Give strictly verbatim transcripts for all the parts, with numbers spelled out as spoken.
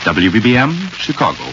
W B B M, Chicago.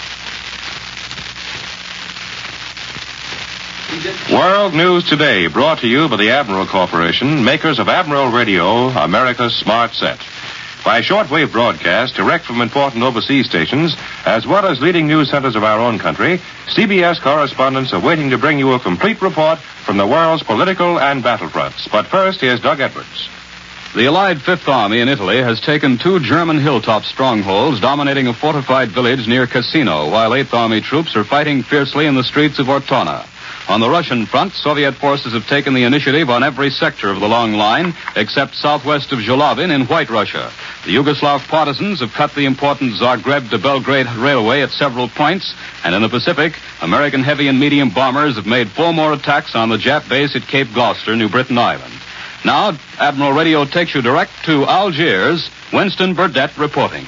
World News Today, brought to you by the Admiral Corporation, makers of Admiral Radio, America's smart set. By shortwave broadcast direct from important overseas stations, as well as leading news centers of our own country, C B S correspondents are waiting to bring you a complete report from the world's political and battlefronts. But first, here's Doug Edwards. The Allied Fifth Army in Italy has taken two German hilltop strongholds dominating a fortified village near Cassino, while Eighth Army troops are fighting fiercely in the streets of Ortona. On the Russian front, Soviet forces have taken the initiative on every sector of the long line, except southwest of Zhulavin in White Russia. The Yugoslav partisans have cut the important Zagreb to Belgrade railway at several points, and in the Pacific, American heavy and medium bombers have made four more attacks on the Jap base at Cape Gloucester, New Britain Island. Now, Admiral Radio takes you direct to Algiers. Winston Burdett reporting.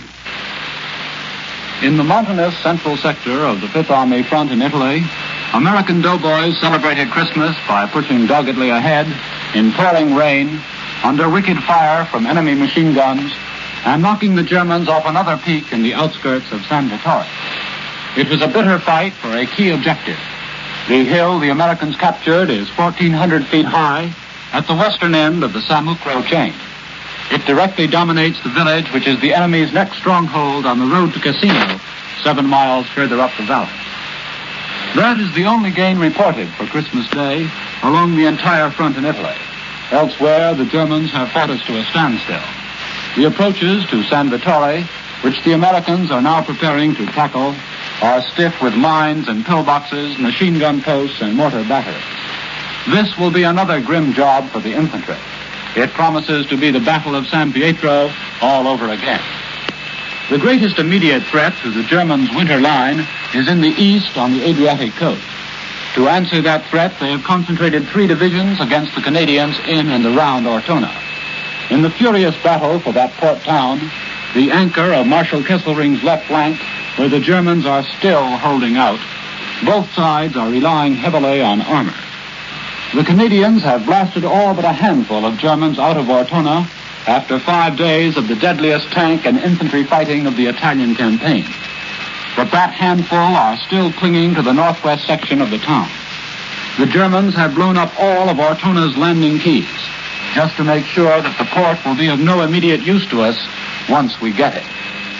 In the mountainous central sector of the Fifth Army front in Italy, American doughboys celebrated Christmas by pushing doggedly ahead in pouring rain, under wicked fire from enemy machine guns, and knocking the Germans off another peak in the outskirts of San Vittore. It was a bitter fight for a key objective. The hill the Americans captured is fourteen hundred feet high at the western end of the Samukro chain. It directly dominates the village, which is the enemy's next stronghold on the road to Cassino, seven miles further up the valley. That is the only gain reported for Christmas Day along the entire front in Italy. Elsewhere, the Germans have fought us to a standstill. The approaches to San Vittore, which the Americans are now preparing to tackle, are stiff with mines and pillboxes, machine gun posts, and mortar batteries. This will be another grim job for the infantry. It promises to be the Battle of San Pietro all over again. The greatest immediate threat to the Germans' winter line is in the east on the Adriatic coast. To answer that threat, they have concentrated three divisions against the Canadians in and around Ortona. In the furious battle for that port town, the anchor of Marshal Kesselring's left flank, where the Germans are still holding out, both sides are relying heavily on armor. The Canadians have blasted all but a handful of Germans out of Ortona after five days of the deadliest tank and infantry fighting of the Italian campaign. But that handful are still clinging to the northwest section of the town. The Germans have blown up all of Ortona's landing keys, just to make sure that the port will be of no immediate use to us once we get it.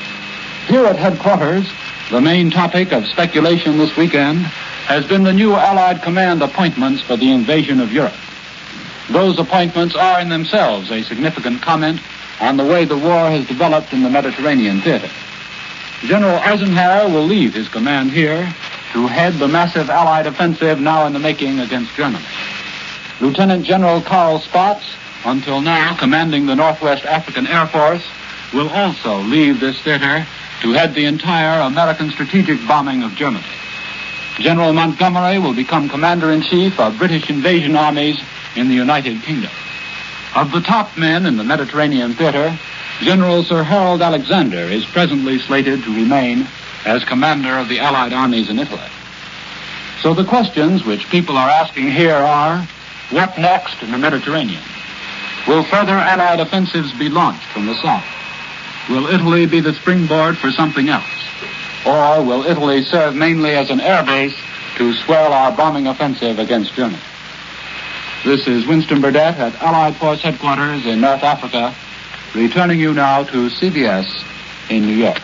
Here at headquarters, the main topic of speculation this weekend has been the new Allied command appointments for the invasion of Europe. Those appointments are in themselves a significant comment on the way the war has developed in the Mediterranean theater. General Eisenhower will leave his command here to head the massive Allied offensive now in the making against Germany. Lieutenant General Karl Spaatz, until now commanding the Northwest African Air Force, will also leave this theater to head the entire American strategic bombing of Germany. General Montgomery will become Commander-in-Chief of British invasion armies in the United Kingdom. Of the top men in the Mediterranean theater, General Sir Harold Alexander is presently slated to remain as commander of the Allied armies in Italy. So the questions which people are asking here are, what next in the Mediterranean? Will further Allied offensives be launched from the south? Will Italy be the springboard for something else? Or will Italy serve mainly as an air base to swell our bombing offensive against Germany? This is Winston Burdett at Allied Force Headquarters in North Africa, returning you now to C B S in New York.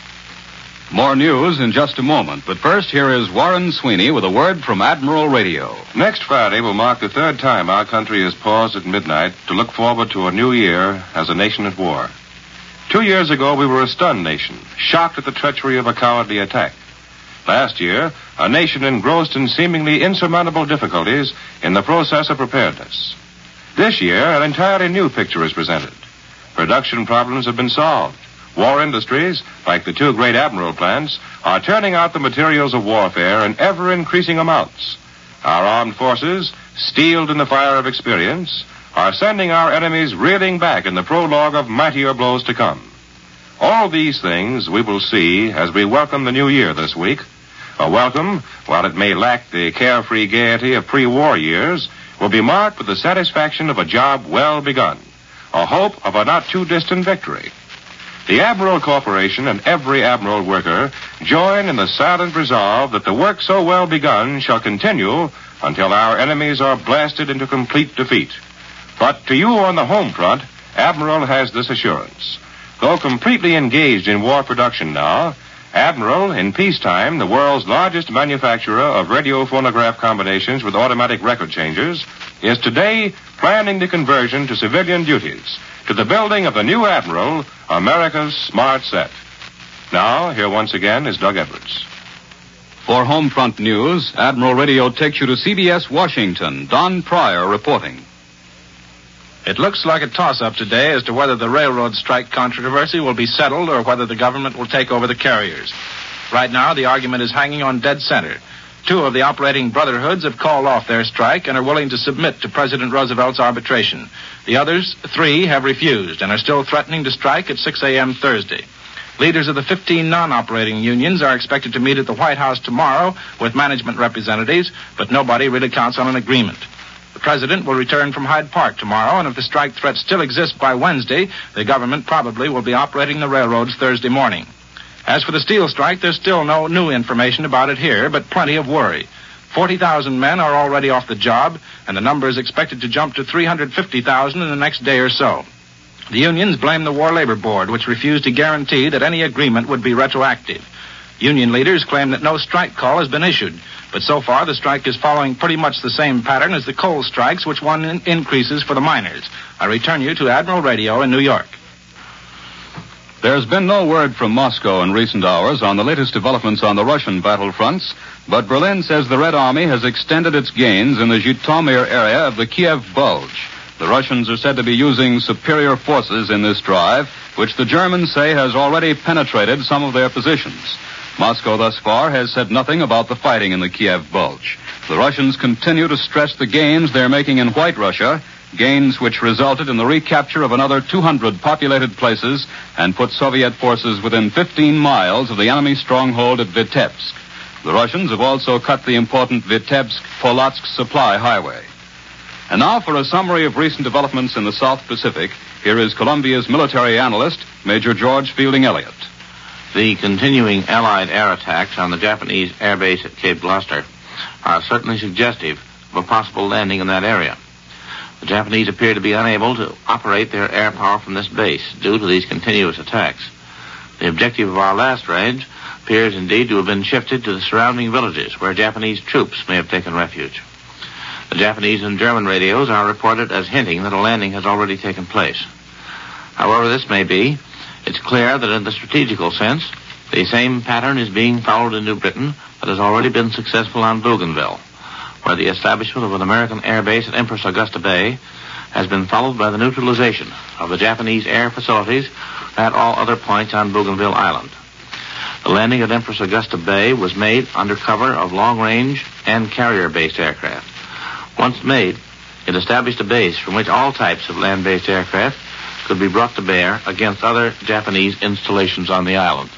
More news in just a moment, but first here is Warren Sweeney with a word from Admiral Radio. Next Friday will mark the third time our country has paused at midnight to look forward to a new year as a nation at war. Two years ago, we were a stunned nation, shocked at the treachery of a cowardly attack. Last year, a nation engrossed in seemingly insurmountable difficulties in the process of preparedness. This year, an entirely new picture is presented. Production problems have been solved. War industries, like the two great Admiral plants, are turning out the materials of warfare in ever-increasing amounts. Our armed forces, steeled in the fire of experience, are sending our enemies reeling back in the prologue of mightier blows to come. All these things we will see as we welcome the new year this week. A welcome, while it may lack the carefree gaiety of pre-war years, will be marked with the satisfaction of a job well begun, a hope of a not-too-distant victory. The Admiral Corporation and every Admiral worker join in the silent resolve that the work so well begun shall continue until our enemies are blasted into complete defeat. But to you on the home front, Admiral has this assurance. Though completely engaged in war production now, Admiral, in peacetime, the world's largest manufacturer of radio phonograph combinations with automatic record changers, is today planning the conversion to civilian duties, to the building of the new Admiral, America's smart set. Now, here once again is Doug Edwards. For Homefront News, Admiral Radio takes you to C B S Washington. Don Pryor reporting. It looks like a toss-up today as to whether the railroad strike controversy will be settled or whether the government will take over the carriers. Right now, the argument is hanging on dead center. Two of the operating brotherhoods have called off their strike and are willing to submit to President Roosevelt's arbitration. The others, three, have refused and are still threatening to strike at six a.m. Thursday. Leaders of the fifteen non-operating unions are expected to meet at the White House tomorrow with management representatives, but nobody really counts on an agreement. The president will return from Hyde Park tomorrow, and if the strike threat still exists by Wednesday, the government probably will be operating the railroads Thursday morning. As for the steel strike, there's still no new information about it here, but plenty of worry. forty thousand men are already off the job, and the number is expected to jump to three hundred fifty thousand in the next day or so. The unions blame the War Labor Board, which refused to guarantee that any agreement would be retroactive. Union leaders claim that no strike call has been issued, but so far the strike is following pretty much the same pattern as the coal strikes, which won in- increases for the miners. I return you to Admiral Radio in New York. There's been no word from Moscow in recent hours on the latest developments on the Russian battlefronts, but Berlin says the Red Army has extended its gains in the Zhytomyr area of the Kiev Bulge. The Russians are said to be using superior forces in this drive, which the Germans say has already penetrated some of their positions. Moscow thus far has said nothing about the fighting in the Kiev Bulge. The Russians continue to stress the gains they're making in White Russia, gains which resulted in the recapture of another two hundred populated places and put Soviet forces within fifteen miles of the enemy stronghold at Vitebsk. The Russians have also cut the important Vitebsk-Polotsk supply highway. And now for a summary of recent developments in the South Pacific, here is Columbia's military analyst, Major George Fielding Elliott. The continuing Allied air attacks on the Japanese air base at Cape Gloucester are certainly suggestive of a possible landing in that area. The Japanese appear to be unable to operate their air power from this base due to these continuous attacks. The objective of our last range appears indeed to have been shifted to the surrounding villages where Japanese troops may have taken refuge. The Japanese and German radios are reported as hinting that a landing has already taken place. However this may be, it's clear that in the strategical sense, the same pattern is being followed in New Britain that has already been successful on Bougainville, where the establishment of an American air base at Empress Augusta Bay has been followed by the neutralization of the Japanese air facilities at all other points on Bougainville Island. The landing at Empress Augusta Bay was made under cover of long-range and carrier-based aircraft. Once made, it established a base from which all types of land-based aircraft could be brought to bear against other Japanese installations on the island.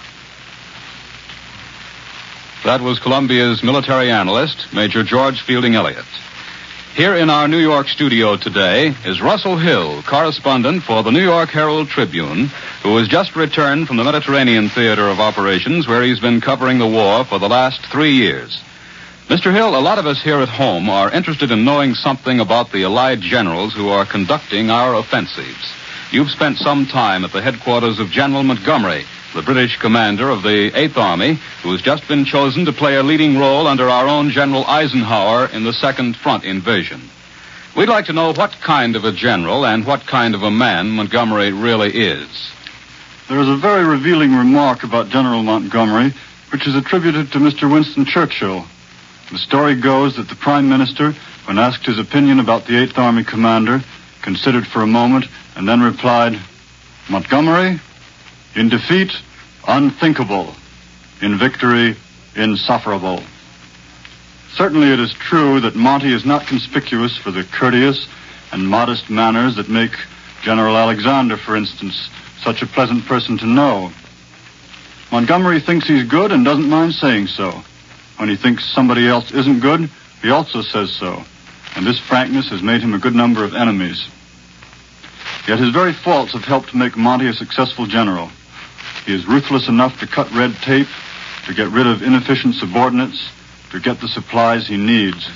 That was Columbia's military analyst, Major George Fielding Elliott. Here in our New York studio today is Russell Hill, correspondent for the New York Herald Tribune, who has just returned from the Mediterranean Theater of Operations, where he's been covering the war for the last three years. Mister Hill, a lot of us here at home are interested in knowing something about the Allied generals who are conducting our offensives. You've spent some time at the headquarters of General Montgomery, the British commander of the Eighth Army, who has just been chosen to play a leading role under our own General Eisenhower in the Second Front invasion. We'd like to know what kind of a general and what kind of a man Montgomery really is. There is a very revealing remark about General Montgomery, which is attributed to Mister Winston Churchill. The story goes that the Prime Minister, when asked his opinion about the Eighth Army commander, considered for a moment and then replied, "Montgomery, in defeat, unthinkable. In victory, insufferable." Certainly it is true that Monty is not conspicuous for the courteous and modest manners that make General Alexander, for instance, such a pleasant person to know. Montgomery thinks he's good and doesn't mind saying so. When he thinks somebody else isn't good, he also says so. And this frankness has made him a good number of enemies. Yet his very faults have helped make Monty a successful general. He is ruthless enough to cut red tape, to get rid of inefficient subordinates, to get the supplies he needs.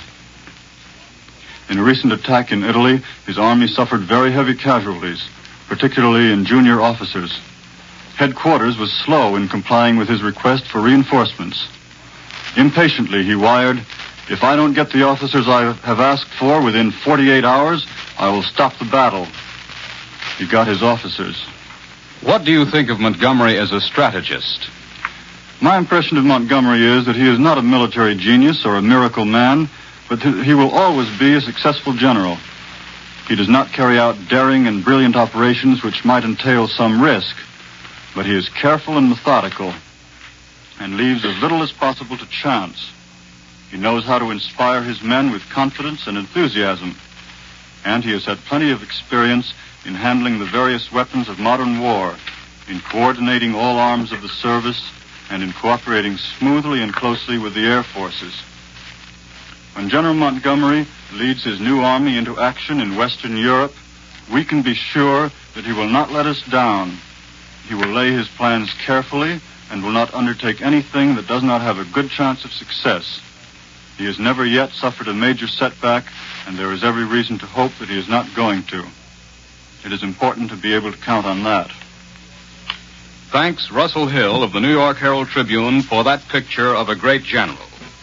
In a recent attack in Italy, his army suffered very heavy casualties, particularly in junior officers. Headquarters was slow in complying with his request for reinforcements. Impatiently, he wired, "If I don't get the officers I have asked for within forty-eight hours, I will stop the battle." He got his officers. What do you think of Montgomery as a strategist? My impression of Montgomery is that he is not a military genius or a miracle man, but that he will always be a successful general. He does not carry out daring and brilliant operations which might entail some risk, but he is careful and methodical and leaves as little as possible to chance. He knows how to inspire his men with confidence and enthusiasm, and he has had plenty of experience in handling the various weapons of modern war, in coordinating all arms of the service, and in cooperating smoothly and closely with the air forces. When General Montgomery leads his new army into action in Western Europe, we can be sure that he will not let us down. He will lay his plans carefully and will not undertake anything that does not have a good chance of success. He has never yet suffered a major setback, and there is every reason to hope that he is not going to. It is important to be able to count on that. Thanks, Russell Hill of the New York Herald Tribune, for that picture of a great general.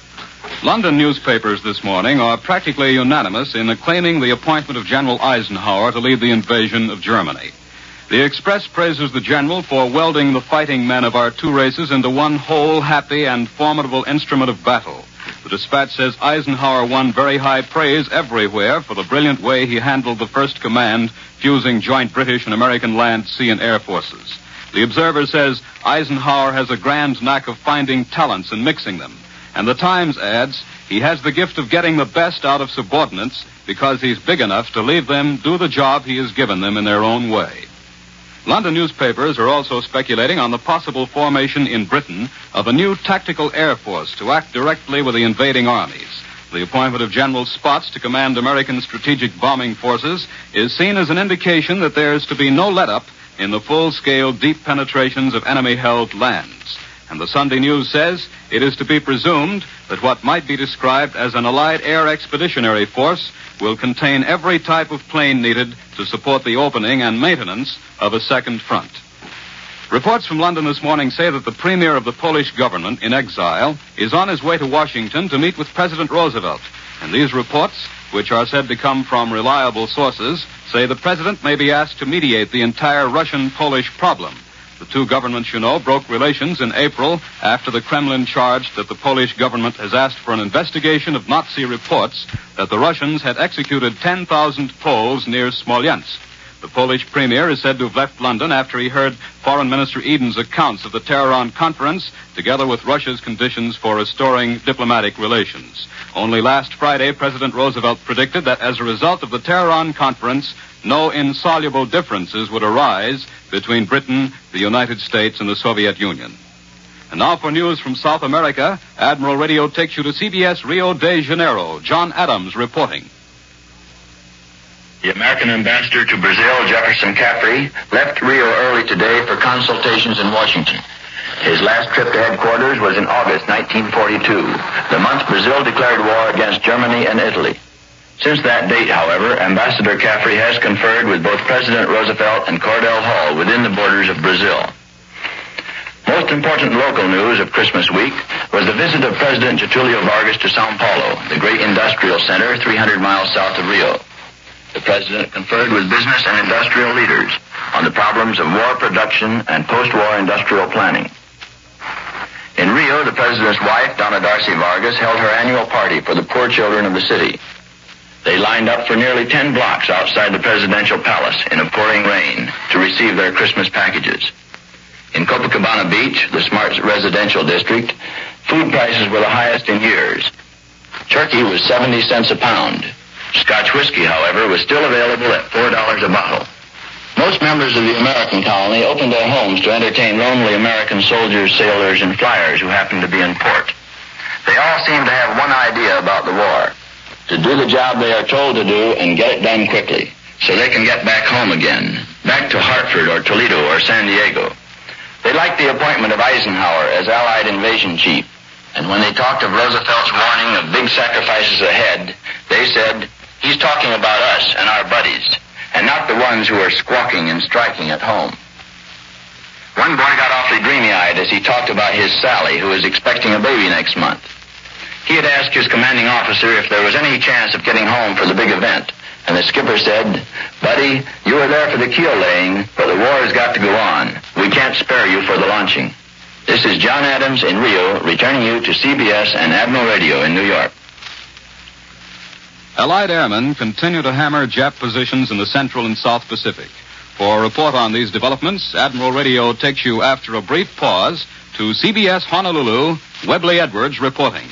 London newspapers this morning are practically unanimous in acclaiming the appointment of General Eisenhower to lead the invasion of Germany. The Express praises the general for welding the fighting men of our two races into one whole, happy, and formidable instrument of battle. The Dispatch says Eisenhower won very high praise everywhere for the brilliant way he handled the First Command, fusing joint British and American land, sea, and air forces. The Observer says Eisenhower has a grand knack of finding talents and mixing them. And the Times adds, he has the gift of getting the best out of subordinates because he's big enough to leave them do the job he has given them in their own way. London newspapers are also speculating on the possible formation in Britain of a new tactical air force to act directly with the invading armies. The appointment of General Spaatz to command American strategic bombing forces is seen as an indication that there is to be no let-up in the full-scale deep penetrations of enemy-held lands. And the Sunday News says it is to be presumed that what might be described as an Allied Air Expeditionary Force will contain every type of plane needed to support the opening and maintenance of a second front. Reports from London this morning say that the premier of the Polish government in exile is on his way to Washington to meet with President Roosevelt. And these reports, which are said to come from reliable sources, say the president may be asked to mediate the entire Russian-Polish problem. The two governments, you know, broke relations in April after the Kremlin charged that the Polish government has asked for an investigation of Nazi reports that the Russians had executed ten thousand Poles near Smolensk. The Polish premier is said to have left London after he heard Foreign Minister Eden's accounts of the Tehran conference, together with Russia's conditions for restoring diplomatic relations. Only last Friday, President Roosevelt predicted that as a result of the Tehran conference, no insoluble differences would arise between Britain, the United States, and the Soviet Union. And now for news from South America, Admiral Radio takes you to C B S Rio de Janeiro. John Adams reporting. The American ambassador to Brazil, Jefferson Caffrey, left Rio early today for consultations in Washington. His last trip to headquarters was in August nineteen forty-two, the month Brazil declared war against Germany and Italy. Since that date, however, Ambassador Caffrey has conferred with both President Roosevelt and Cordell Hull within the borders of Brazil. Most important local news of Christmas week was the visit of President Getulio Vargas to Sao Paulo, the great industrial center three hundred miles south of Rio. The president conferred with business and industrial leaders on the problems of war production and post-war industrial planning. In Rio, the president's wife, Donna Darcy Vargas, held her annual party for the poor children of the city. They lined up for nearly ten blocks outside the presidential palace in a pouring rain to receive their Christmas packages. In Copacabana Beach, the smart residential district, food prices were the highest in years. Turkey was seventy cents a pound. Scotch whiskey, however, was still available at four dollars a bottle. Most members of the American colony opened their homes to entertain lonely American soldiers, sailors, and flyers who happened to be in port. They all seemed to have one idea about the war: to do the job they are told to do and get it done quickly, so they can get back home again, back to Hartford or Toledo or San Diego. They liked the appointment of Eisenhower as Allied invasion chief. And when they talked of Roosevelt's warning of big sacrifices ahead, they said, he's talking about us and our buddies, and not the ones who are squawking and striking at home. One boy got awfully dreamy-eyed as he talked about his Sally, who was expecting a baby next month. He had asked his commanding officer if there was any chance of getting home for the big event, and the skipper said, Buddy, you were there for the keel laying, but the war has got to go on. We can't spare you for the launching. This is John Adams in Rio, returning you to C B S and Admiral Radio in New York. Allied airmen continue to hammer Jap positions in the Central and South Pacific. For a report on these developments, Admiral Radio takes you after a brief pause to C B S Honolulu, Webley Edwards reporting.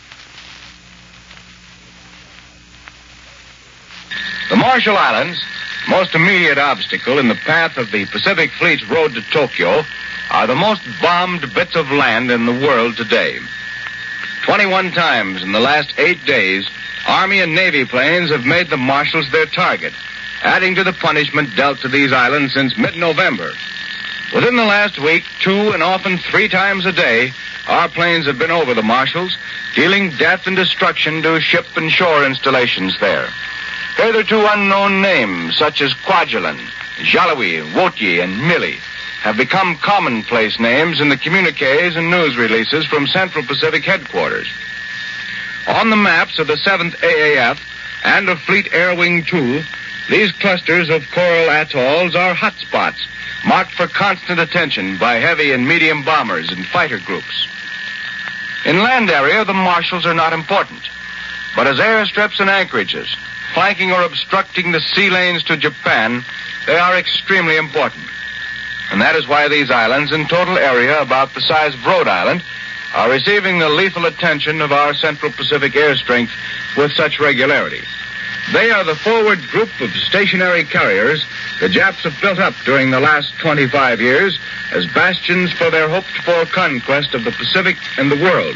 The Marshall Islands, most immediate obstacle in the path of the Pacific Fleet's road to Tokyo, are the most bombed bits of land in the world today. Twenty-one times in the last eight days, Army and Navy planes have made the Marshalls their target, adding to the punishment dealt to these islands since mid-November. Within the last week, two and often three times a day, our planes have been over the Marshalls, dealing death and destruction to ship and shore installations there. Hitherto unknown names such as Kwajalein, Jaloi, Wotie, and Mili have become commonplace names in the communiques and news releases from Central Pacific headquarters. On the maps of the seventh A A F and of Fleet Air Wing two, these clusters of coral atolls are hotspots, marked for constant attention by heavy and medium bombers and fighter groups. In land area, the Marshalls are not important, but as airstrips and anchorages, flanking or obstructing the sea lanes to Japan, they are extremely important. And that is why these islands, in total area about the size of Rhode Island, are receiving the lethal attention of our Central Pacific air strength with such regularity. They are the forward group of stationary carriers the Japs have built up during the last twenty-five years as bastions for their hoped-for conquest of the Pacific and the world.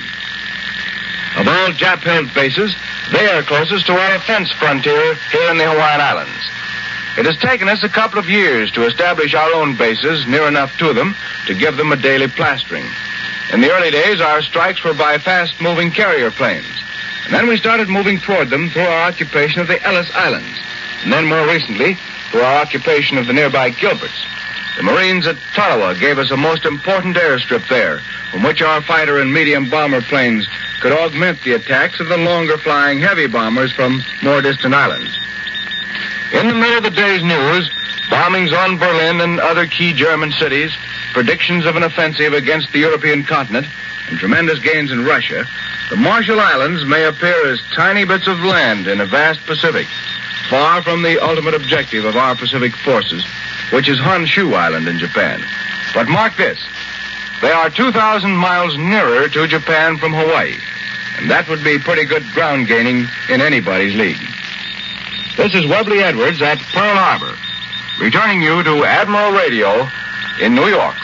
Of all Jap-held bases, they are closest to our fence frontier here in the Hawaiian Islands. It has taken us a couple of years to establish our own bases near enough to them to give them a daily plastering. In the early days, our strikes were by fast-moving carrier planes. And then we started moving toward them through our occupation of the Ellis Islands. And then more recently, through our occupation of the nearby Gilberts. The Marines at Tarawa gave us a most important airstrip there, from which our fighter and medium bomber planes could augment the attacks of the longer-flying heavy bombers from more distant islands. In the middle of the day's news, bombings on Berlin and other key German cities, predictions of an offensive against the European continent, and tremendous gains in Russia, the Marshall Islands may appear as tiny bits of land in a vast Pacific, far from the ultimate objective of our Pacific forces, which is Honshu Island in Japan. But mark this, they are two thousand miles nearer to Japan from Hawaii, and that would be pretty good ground gaining in anybody's league. This is Webley Edwards at Pearl Harbor, returning you to Admiral Radio in New York.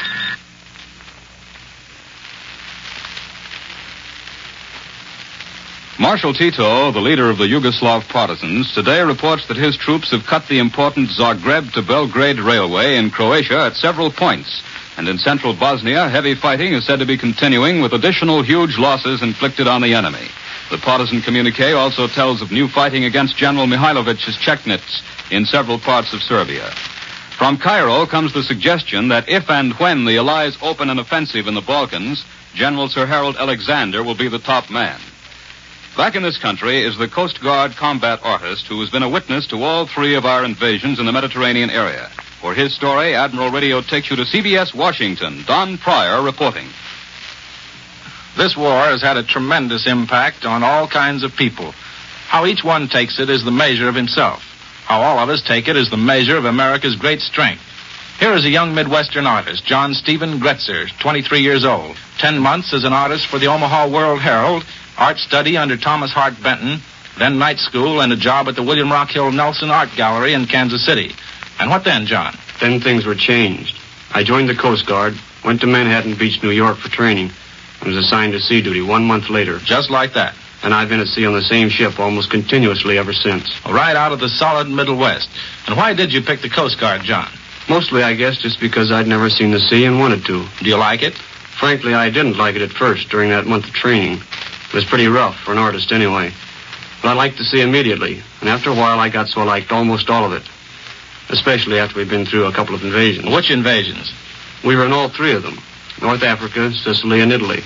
Marshal Tito, the leader of the Yugoslav partisans, today reports that his troops have cut the important Zagreb to Belgrade railway in Croatia at several points. And in central Bosnia, heavy fighting is said to be continuing with additional huge losses inflicted on the enemy. The partisan communique also tells of new fighting against General Mihailovic's Chechnits in several parts of Serbia. From Cairo comes the suggestion that if and when the Allies open an offensive in the Balkans, General Sir Harold Alexander will be the top man. Back in this country is the Coast Guard combat artist who has been a witness to all three of our invasions in the Mediterranean area. For his story, Admiral Radio takes you to C B S Washington. Don Pryor reporting. This war has had a tremendous impact on all kinds of people. How each one takes it is the measure of himself. How all of us take it is the measure of America's great strength. Here is a young Midwestern artist, John Stephen Gretzer, twenty-three years old. Ten months as an artist for the Omaha World Herald, art study under Thomas Hart Benton, then night school and a job at the William Rockhill Nelson Art Gallery in Kansas City. And what then, John? Then things were changed. I joined the Coast Guard, went to Manhattan Beach, New York for training, and was assigned to sea duty one month later. Just like that. And I've been at sea on the same ship almost continuously ever since. Right out of the solid Middle West. And why did you pick the Coast Guard, John? Mostly, I guess, just because I'd never seen the sea and wanted to. Do you like it? Frankly, I didn't like it at first during that month of training. It was pretty rough for an artist anyway. But I liked the sea immediately, and after a while I got so I liked almost all of it. Especially after we'd been through a couple of invasions. Which invasions? We were in all three of them. North Africa, Sicily, and Italy.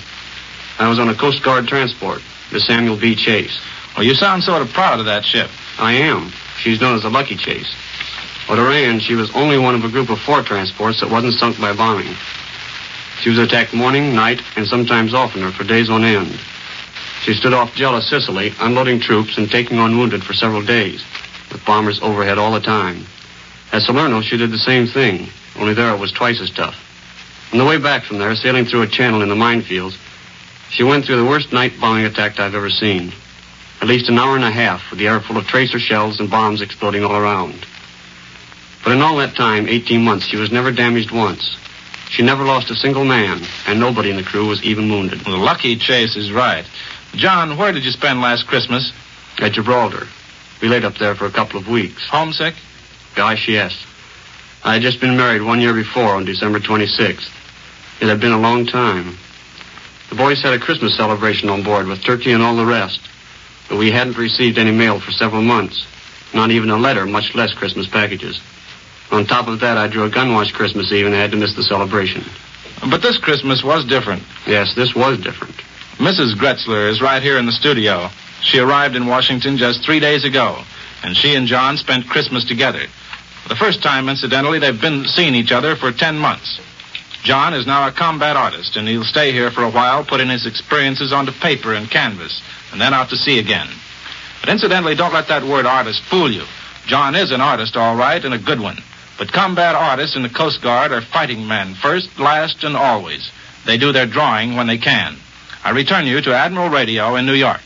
I was on a Coast Guard transport, the Samuel B. Chase. Well, you sound sort of proud of that ship. I am. She's known as the Lucky Chase. At Iran, she was only one of a group of four transports that wasn't sunk by bombing. She was attacked morning, night, and sometimes oftener for days on end. She stood off Gela, Sicily, unloading troops and taking on wounded for several days, with bombers overhead all the time. At Salerno, she did the same thing, only there it was twice as tough. On the way back from there, sailing through a channel in the minefields, she went through the worst night bombing attack I've ever seen. At least an hour and a half with the air full of tracer shells and bombs exploding all around. But in all that time, eighteen months, she was never damaged once. She never lost a single man, and nobody in the crew was even wounded. Well, the Lucky Chase is right. John, where did you spend last Christmas? At Gibraltar. We laid up there for a couple of weeks. Homesick? Gosh, yes. I had just been married one year before on December twenty-sixth. It had been a long time. The boys had a Christmas celebration on board with turkey and all the rest, but we hadn't received any mail for several months. Not even a letter, much less Christmas packages. On top of that, I drew a gun wash Christmas Eve and had to miss the celebration. But this Christmas was different. Yes, this was different. Missus Gretzler is right here in the studio. She arrived in Washington just three days ago, and she and John spent Christmas together. For the first time, incidentally, they've been seeing each other for ten months. John is now a combat artist, and he'll stay here for a while, putting his experiences onto paper and canvas, and then out to sea again. But incidentally, don't let that word artist fool you. John is an artist, all right, and a good one. But combat artists in the Coast Guard are fighting men, first, last, and always. They do their drawing when they can. I return you to Admiral Radio in New York.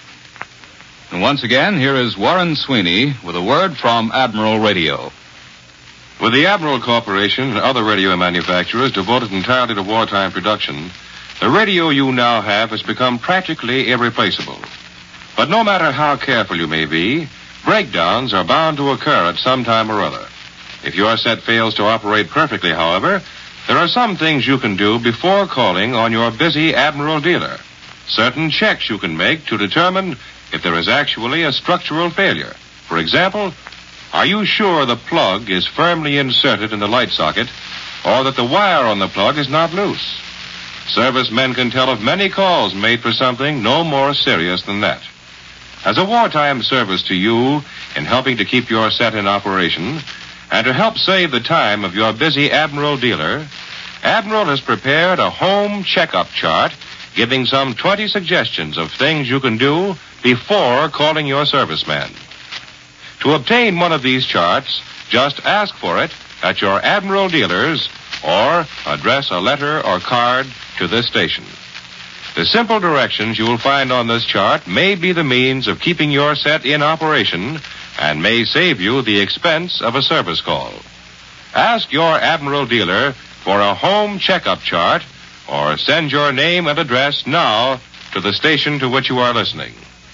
And once again, here is Warren Sweeney with a word from Admiral Radio. With the Admiral Corporation and other radio manufacturers devoted entirely to wartime production, the radio you now have has become practically irreplaceable. But no matter how careful you may be, breakdowns are bound to occur at some time or other. If your set fails to operate perfectly, however, there are some things you can do before calling on your busy Admiral dealer. Certain checks you can make to determine if there is actually a structural failure. For example, are you sure the plug is firmly inserted in the light socket, or that the wire on the plug is not loose? Servicemen can tell of many calls made for something no more serious than that. As a wartime service to you in helping to keep your set in operation, and to help save the time of your busy Admiral dealer, Admiral has prepared a home checkup chart giving some twenty suggestions of things you can do before calling your serviceman. To obtain one of these charts, just ask for it at your Admiral dealers or address a letter or card to this station. The simple directions you will find on this chart may be the means of keeping your set in operation and may save you the expense of a service call. Ask your Admiral dealer for a home checkup chart or send your name and address now to the station to which you are listening.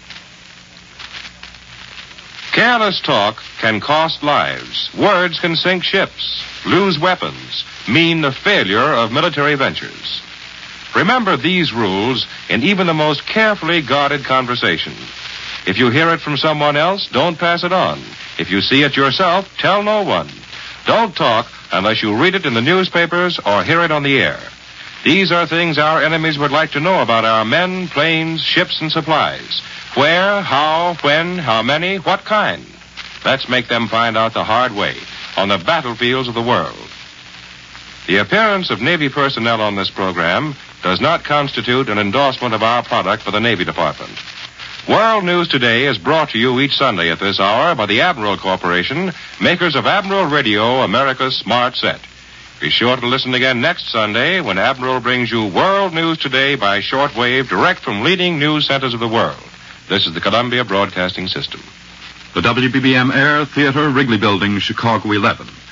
Careless talk can cost lives. Words can sink ships, lose weapons, mean the failure of military ventures. Remember these rules in even the most carefully guarded conversation. If you hear it from someone else, don't pass it on. If you see it yourself, tell no one. Don't talk unless you read it in the newspapers or hear it on the air. These are things our enemies would like to know about our men, planes, ships, and supplies. Where, how, when, how many, what kind. Let's make them find out the hard way on the battlefields of the world. The appearance of Navy personnel on this program does not constitute an endorsement of our product for the Navy Department. World News Today is brought to you each Sunday at this hour by the Admiral Corporation, makers of Admiral Radio, America's smart set. Be sure to listen again next Sunday when Admiral brings you World News Today by shortwave direct from leading news centers of the world. This is the Columbia Broadcasting System. The W B B M Air Theater, Wrigley Building, Chicago eleven.